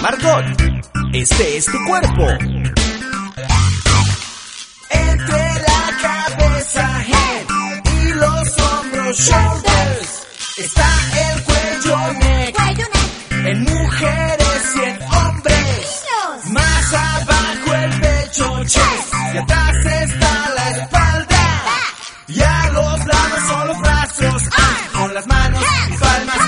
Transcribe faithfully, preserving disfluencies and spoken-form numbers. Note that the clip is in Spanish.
Margot, este es tu cuerpo. Entre la cabeza, head, y los hombros, shoulders, está el cuello, neck, Cuello, neck. en mujeres y en hombres. Niños. Más abajo el pecho, chest, y atrás está la espalda. Y a los lados son los brazos, ah, con las manos y palmas